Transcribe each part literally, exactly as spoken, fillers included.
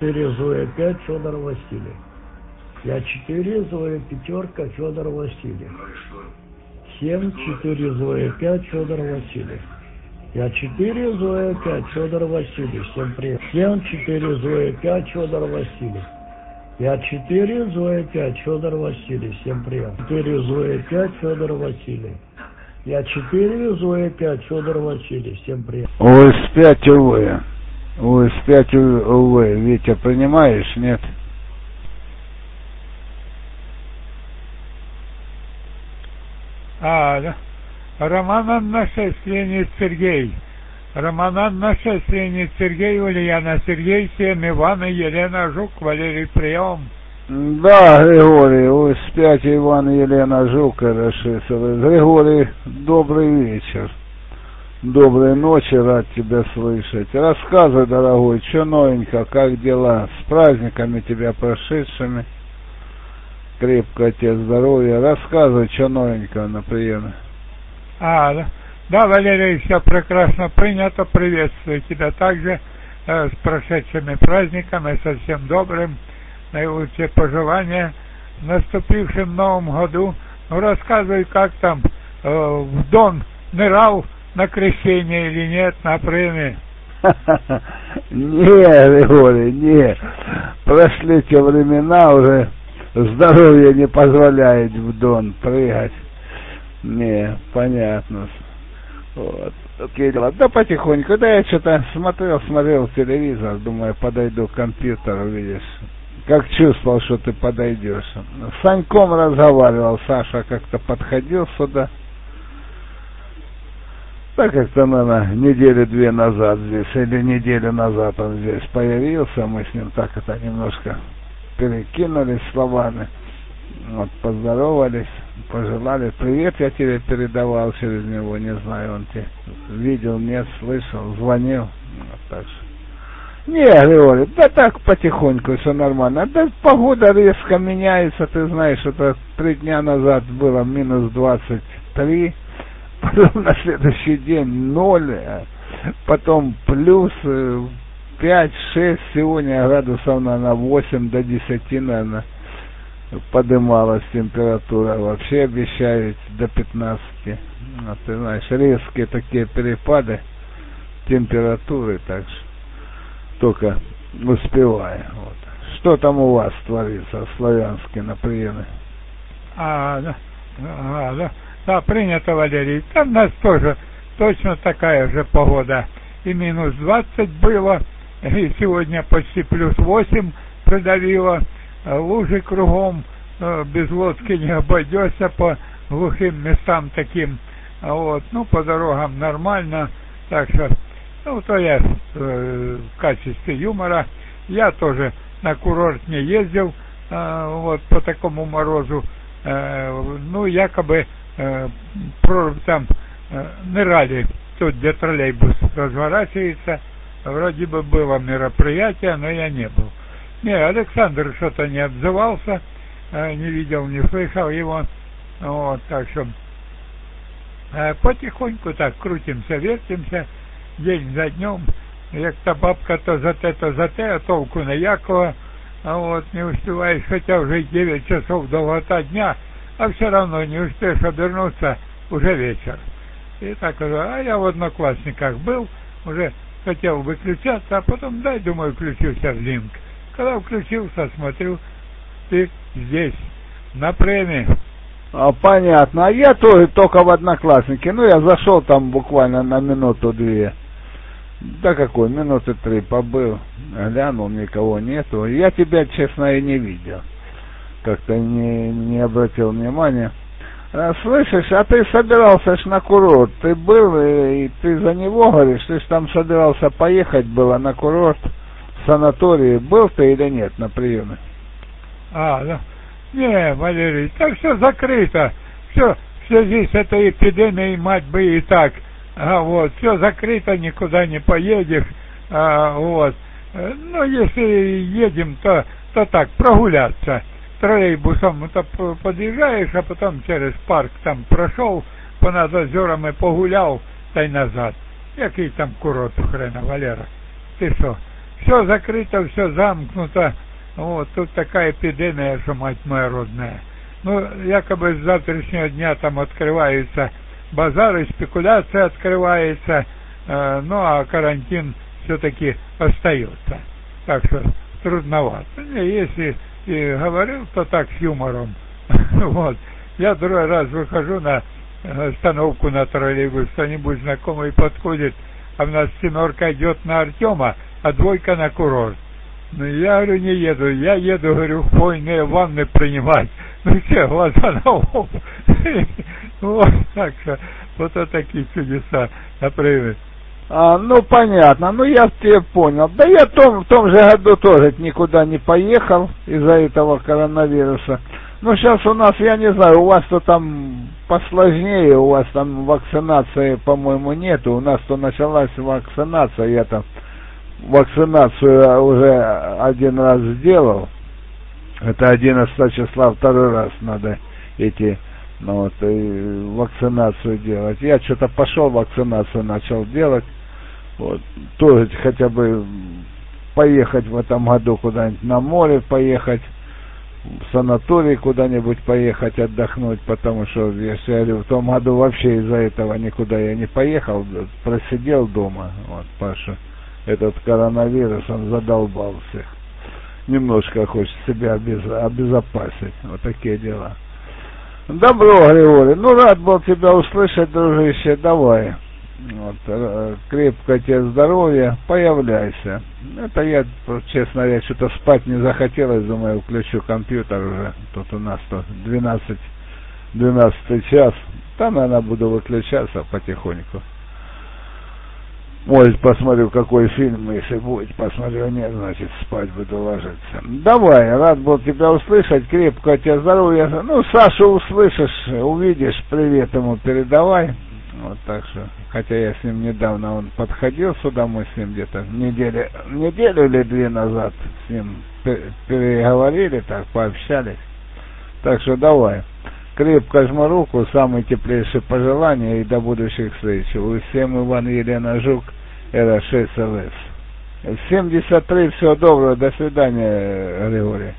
четыре Зоя пять Федор Василий. Я четыре Зоя пятерка Федор Василий. семь четыре Зоя пять Федор Василий. Я четыре Зоя пять Федор Василий. Всем привет. семь четыре Зоя пять Федор Василий. Я четыре Зоя пять Федор Василий. Всем привет. четыре Зоя пять Федор Василий. Я четыре Зоя пять Федор Василий. Всем привет. ОС пять УВ. ОС пять УВ. Витя, принимаешь? Нет? А, да. Роман нашествие Сергей. Роман нашествие Сергей, Ульяна Сергей, семь Иван и Елена Жук, Валерий, прием. Да, Григорий, ОС пять Иван и Елена Жук, расшифровали. Григорий, добрый вечер. Доброй ночи, рад тебя слышать. Рассказывай, дорогой, что новенько, как дела? С праздниками тебя прошедшими. Крепкого тебе здоровья. Рассказывай, что новенького на приеме. А, да. Да, Валерий, все прекрасно принято. Приветствую тебя также э, с прошедшими праздниками, со всем добрым. Наилучшие пожелания в наступившем новом году. Ну, рассказывай, как там э, в Дон нырал на крещение или нет, на премии? Не, Григорий, не. Прошли те времена, уже здоровье не позволяет в Дон прыгать. Не, понятно. Вот. Такие дела. Да потихоньку, да я что-то смотрел, смотрел телевизор, думаю, подойду к компьютеру, видишь. Как чувствовал, что ты подойдешь. С Саньком разговаривал, Саша как-то подходил сюда. Так как-то, наверное, недели-две назад здесь, или неделю назад он здесь появился, мы с ним так это немножко перекинулись словами, вот, поздоровались, пожелали. Привет я тебе передавал через него, не знаю, он тебе видел, нет, слышал, звонил, вот, так что. Не, Григорий, да так потихоньку, все нормально. Да погода резко меняется, ты знаешь, это три дня назад было минус двадцать три, потом на следующий день ноль, потом плюс пять-шесть, сегодня градусов, наверное, восемь до десяти, наверное, подымалась температура, вообще обещают до пятнадцати. Вот, ты знаешь, резкие такие перепады температуры, так что только успеваю. Вот. Что там у вас творится в Славянске на приеме? А, да, а, да, да, принято, Валерий. Там у нас тоже точно такая же погода. И минус двадцать было, и сегодня почти плюс восемь придавило. Лужи кругом, без лодки не обойдешься по глухим местам таким. Вот, ну, по дорогам нормально, так что, ну, то я э, в качестве юмора, я тоже на курорт не ездил, э, вот, по такому морозу, э, ну, якобы э, про, там э, нырали, тут, где троллейбус разворачивается, вроде бы было мероприятие, но я не был. Не, Александр что-то не отзывался, э, не видел, не слышал его, вот, так что э, потихоньку так крутимся, вертимся, день за днем, як-то бабка то за те, то за те, а толку на якого, а вот, не успеваешь, хотя уже девять часов долгота дня, а все равно не успеешь обернуться, уже вечер. И так, а я в Одноклассниках был, уже хотел выключаться, а потом, дай, думаю, включился в линк. Когда включился, смотрю, ты здесь, на премии. А, понятно. А я тоже только в Одноклассники. Ну, я зашел там буквально на минуту-две. Да какой, минуты три побыл. Глянул, никого нету. Я тебя, честно, и не видел. Как-то не, не обратил внимания. А, слышишь, а ты собирался ж на курорт. Ты был, и, и ты за него говоришь, ты ж там собирался поехать было на курорт. В санатории был ты или нет на приеме? А, да. Не, Валерий, так все закрыто. Все в связи с этой эпидемией, мать бы, и так. А, вот, все закрыто, никуда не поедешь. А, вот. Ну, если едем, то, то так, прогуляться. Троллейбусом то подъезжаешь, а потом через парк там прошел, понад озером и погулял, та й назад. Який там курорт, хрена, Валера? Ты что? все закрыто, все замкнуто. Вот, тут такая эпидемия, что мать моя родная. Ну, якобы с завтрашнего дня там открываются базары, спекуляция открывается, э, ну, а карантин все-таки остается. Так что трудновато. Если и говорил, то так с юмором. Вот. Я другой раз выхожу на остановку на троллейбус, кто-нибудь знакомый подходит, а у нас семерка идет на Артема, а двойка на курорт. Ну, я говорю, не еду, я еду, говорю, хвойные ванны принимать. Ну, все, глаза на лоб. Вот, так что, вот такие чудеса, например. А, ну, понятно, ну, я тебя понял. Да я в том, в том же году тоже никуда не поехал из-за этого коронавируса. Ну, сейчас у нас, я не знаю, у вас-то там посложнее, у вас там вакцинации, по-моему, нету. У нас-то началась вакцинация, я там вакцинацию уже один раз сделал. Это одиннадцатого числа, второй раз надо идти, ну, вот, и вакцинацию делать. Я что-то пошел, вакцинацию начал делать. Вот, тоже хотя бы поехать в этом году куда-нибудь на море, поехать в санаторий куда-нибудь поехать отдохнуть, потому что, если я говорю, в том году вообще из-за этого никуда я не поехал, просидел дома, вот, Паша, этот коронавирус, он задолбал всех. Немножко хочет себя обезопасить, вот такие дела. Добро, Григорий, ну, рад был тебя услышать, дружище, давай. Вот, крепкое тебе здоровья, появляйся. Это я, честно говоря, что-то спать не захотелось, думаю, включу компьютер уже. Тут у нас то двенадцать, двенадцатый час. Там, наверное, буду выключаться потихоньку. Может, посмотрю, какой фильм, если будет, посмотрю, нет, значит, спать буду ложиться. Давай, рад был тебя услышать, крепкое тебе здоровья. Ну, Сашу услышишь, увидишь, привет ему передавай. Вот, так что, хотя я с ним недавно, он подходил сюда, мы с ним где-то неделю, неделю или две назад с ним переговорили, так, пообщались. Так что давай, крепко жму руку, самые теплейшие пожелания и до будущих встреч. Всем Иван Елена Жук, Эра шесть эл эс. семьдесят три, всего доброго, до свидания, Григорий.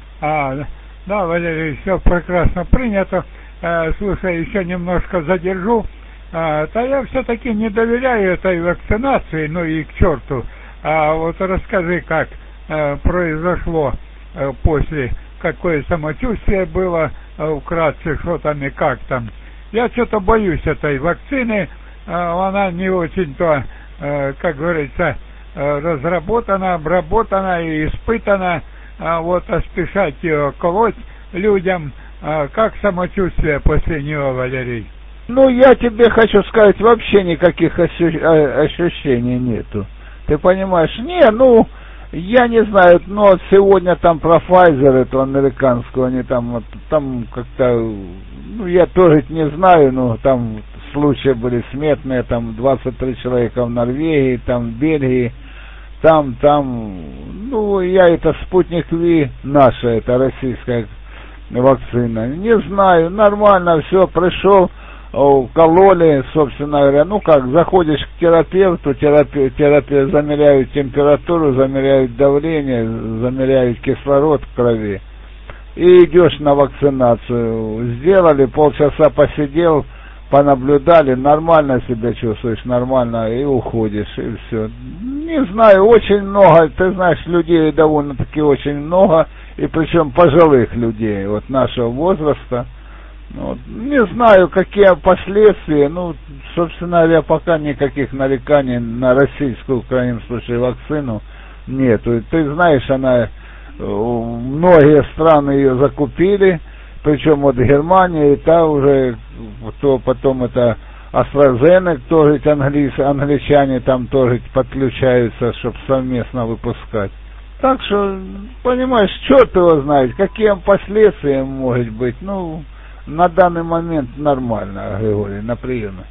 А, да, Валерий, все прекрасно принято. Э, слушай, еще немножко задержу. А, то я все-таки не доверяю этой вакцинации, ну и к черту. А вот расскажи, как э, произошло э, после, какое самочувствие было, э, вкратце, что там и как там. Я что-то боюсь этой вакцины, э, она не очень-то, э, как говорится, э, разработана, обработана и испытана, э, вот, а спешать ее колоть людям, э, как самочувствие после нее, Валерий? Ну, я тебе хочу сказать, вообще никаких ощущений нету. Ты понимаешь? Не, ну, я не знаю, но вот сегодня там про Pfizer, эту американскую, они там, вот, там как-то, ну, я тоже не знаю, но там случаи были смертные, там двадцать три человека в Норвегии, там в Бельгии, там, там, ну, я это спутник Ви, наша, это российская вакцина, не знаю, нормально все, пришел, кололи, собственно говоря, ну как, заходишь к терапевту, терапевт, терапевт замеряют температуру, замеряют давление, замеряют кислород в крови, и идешь на вакцинацию. Сделали, полчаса посидел, понаблюдали, нормально себя чувствуешь, нормально, и уходишь, и все. Не знаю, очень много, ты знаешь, людей довольно-таки очень много, и причем пожилых людей, вот нашего возраста. Вот. Не знаю, какие последствия, ну, собственно говоря, пока никаких нареканий на российскую, в крайнем случае, вакцину нету. Ты знаешь, она, многие страны ее закупили, причем вот Германия, и та уже, то потом это AstraZeneca, тоже англич, англичане там тоже подключаются, чтобы совместно выпускать. Так что, понимаешь, черт его знает, какие последствия может быть, ну... На данный момент нормально, Григорий, на приеме.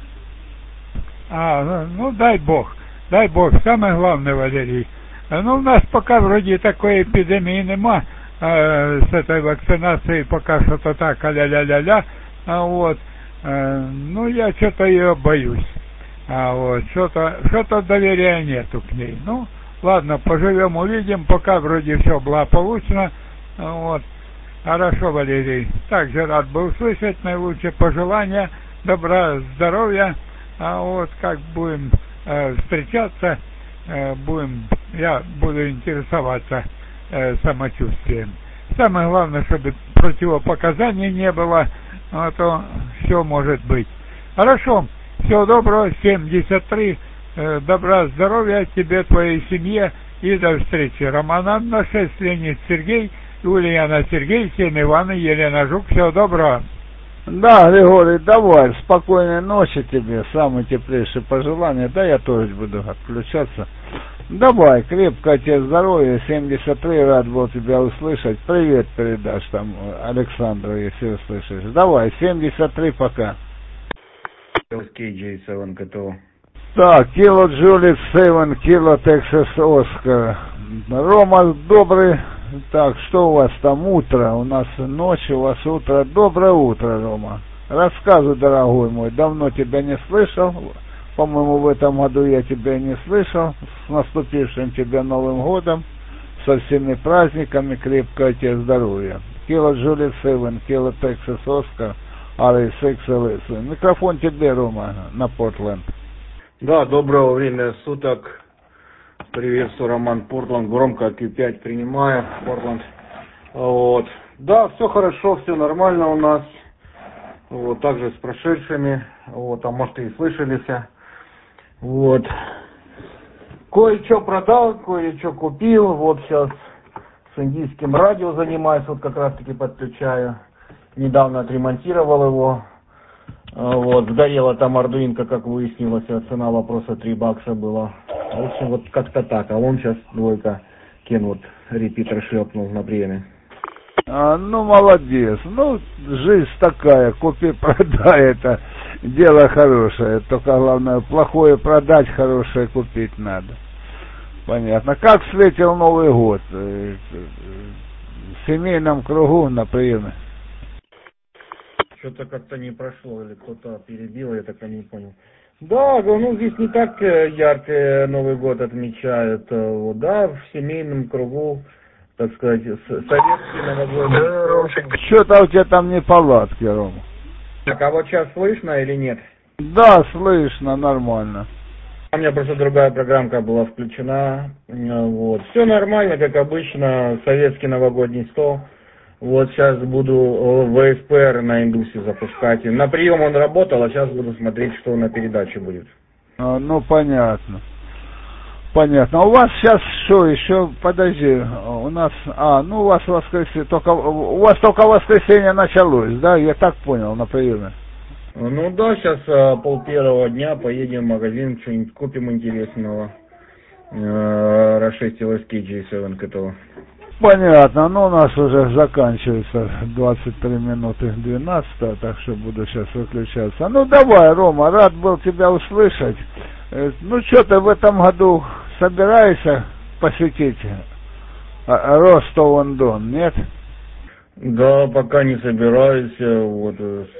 А, ну дай бог, дай бог, самое главное, Валерий. Ну, у нас пока вроде такой эпидемии нема, э, с этой вакцинацией пока что-то так, а-ля-ля-ля-ля, а вот, э, ну, я что-то ее боюсь, а вот, что-то, что-то доверия нету к ней, ну, Ладно, поживем, увидим, пока вроде все благополучно. Вот. Хорошо, Валерий. Также рад был услышать наилучшие пожелания, добра, здоровья. А вот как будем э, встречаться, э, будем, я буду интересоваться э, самочувствием. Самое главное, чтобы противопоказаний не было, а то все может быть. Хорошо, всего доброго, семьдесят три, э, добра, здоровья тебе, твоей семье и до встречи. Роман Анна, шесть, Леонид Сергей, Ульяна Сергей, семь Ивана, Елена Жук, всего доброго. Да, Григорий, давай, спокойной ночи тебе, самые теплейшие пожелания, да, я тоже буду отключаться. Давай, крепкое тебе здоровья, семьдесят три, рад был тебя услышать, привет передашь там Александру, если услышишь. Давай, семьдесят три, пока. кей джей семь КТО. Так, Кило Джулит семь, Кило Texas Оскар. Рома, добрый. Так, что у вас там утро? У нас ночь, у вас утро. Доброе утро, Рома. Рассказывай, дорогой мой, давно тебя не слышал. По-моему, в этом году я тебя не слышал. С наступившим тебя Новым годом, со всеми праздниками, крепкого тебе здоровья. Кило Джулит семь, Кило Texas Оскар, ар эс икс эл эс. Микрофон тебе, Рома, на Портленд. Да, доброго времени суток. Приветствую, Роман, Портланд. Громко кью пять принимаю, Портланд. Вот. Да, все хорошо, все нормально у нас. Вот, также с прошедшими. Вот, а может и слышались. Вот. Кое-что продал, кое-что купил. Вот сейчас с индийским радио занимаюсь, вот как раз таки подключаю. Недавно отремонтировал его. Вот, сгорела там ардуинка, как выяснилось, а цена вопроса три бакса была. В общем, вот как-то так. А он сейчас двойка Кенвуд репитер шлепнул на приеме. А, ну, молодец. Ну, жизнь такая, купи-продай, это дело хорошее. Только главное, плохое продать, хорошее купить надо. Понятно. Как встретил Новый год? В семейном кругу на приеме? Что-то как-то не прошло, или кто-то перебил, я так и не понял. Да, ну здесь не так ярко Новый год отмечают. Вот, да, в семейном кругу, так сказать, советский новогодний. Что-то у тебя там неполадки, Рома. Так, а вот сейчас слышно или нет? Да, слышно, нормально. У меня просто другая программка была включена. Вот. Все нормально, как обычно, советский новогодний стол. Вот сейчас буду вэ эс пэ эр на Индусе запускать. На прием он работал, а сейчас буду смотреть, что на передаче будет. А, ну, понятно. Понятно. А у вас сейчас что еще? Подожди, у нас... А, ну у вас воскресенье, только... У вас только воскресенье началось, да? Я так понял, на приеме. Ну да, сейчас а, пол первого дня поедем в магазин, что-нибудь купим интересного. Расшестил эс кей джей семь КТО. Понятно, ну у нас уже заканчивается двадцать три минуты двенадцатого, так что буду сейчас выключаться. Ну давай, Рома, рад был тебя услышать. Ну что ты в этом году собираешься посетить Ростов-он-Дон, нет? Да, пока не собираюсь, вот,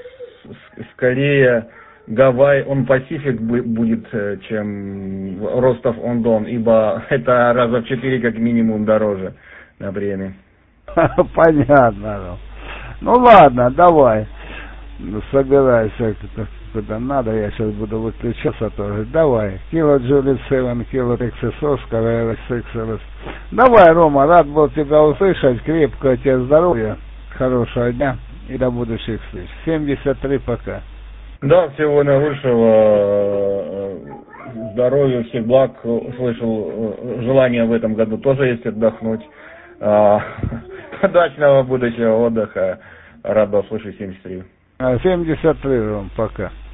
скорее Гавайи, он Пасифик будет, чем Ростов-он-Дон, ибо это раза в четыре как минимум дороже на время. Понятно. Ну ладно, давай. Собирайся куда надо, я сейчас буду выключаться тоже. Давай. Кило Джулит семь, Кило Texas Оскар, эр эс икс эл эс. Давай, Рома, рад был тебя услышать. Крепкого тебе здоровья, хорошего дня и до будущих встреч. семьдесят три, пока. Да, всего наилучшего, здоровья, всех благ. Слышал, желание в этом году тоже есть отдохнуть. Удачного будущего отдыха. Рад был слышать семьдесят три. семьдесят три, Ром, пока.